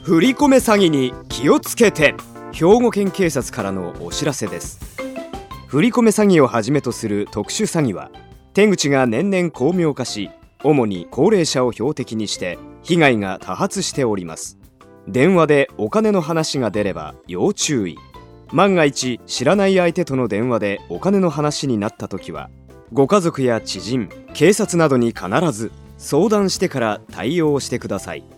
振り込め詐欺に気をつけて。兵庫県警察からのお知らせです。振り込め詐欺をはじめとする特殊詐欺は手口が年々巧妙化し、主に高齢者を標的にして被害が多発しております。電話でお金の話が出れば要注意。万が一知らない相手との電話でお金の話になった時は、ご家族や知人、警察などに必ず相談してから対応してください。